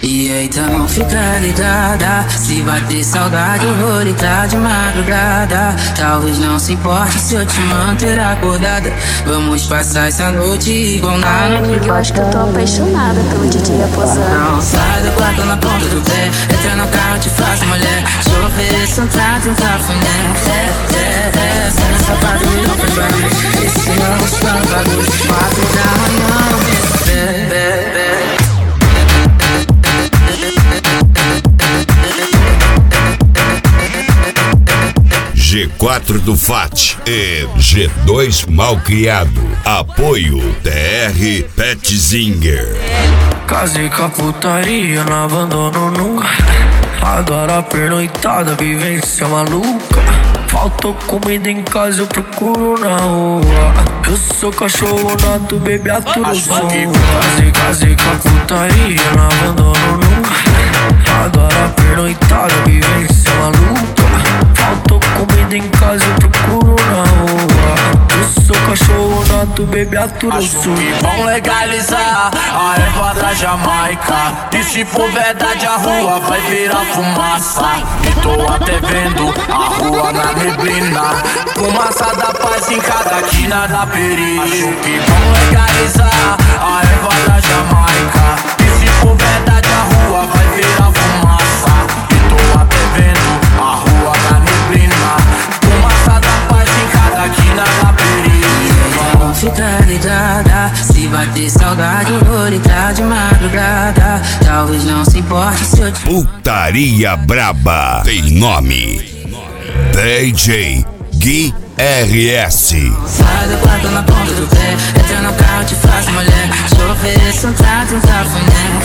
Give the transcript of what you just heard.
E aí, então fica ligada, se bater saudade eu vou ligar de madrugada. Talvez não se importe se eu te manter acordada. Vamos passar essa noite igual nada. Eu acho que eu tô apaixonada pelo DJ Aposando. Não sai do quarto na ponta do pé, entra no carro, te faço mulher. Te ofereço um trato e um cafuné. Sai na sapato e não faz barulho. Esse não gostando bagulho. 4 da manhã, G4 do FAT e G2 Malcriado. Apoio TR Petzinger. Casei com a putaria, não abandono nunca. Agora a pernoitada, vivência maluca. Faltou comida em casa, eu procuro na rua. Eu sou cachorro nato, bebê aturo o som. Casei com a putaria, não abandono nunca. Agora a pernoitada, vivência maluca. Faltou comida em casa, eu procuro na rua. Eu sou cachorro nato, bebê aturo o som. Vão legalizar a erva da Jamaica. E se for verdade a rua vai virar fumaça. E tô até vendo a rua na neblina. Fumaça da paz em cada quina da perigo. Acho que vão legalizar a erva da Jamaica. E se for verdade a rua vai virar fumaça. E tô até vendo a rua na neblina. Fumaça da paz em cada quina da perigo. fica ligada, se bater saudade eu vou ligar de madrugada. Talvez não se importe se eu te... Putaria Braba tem nome: DJ Gui RS. Sai do quarto na ponta do pé, entra no carro, te faço mulher. Te ofereço um trato, um cafuné.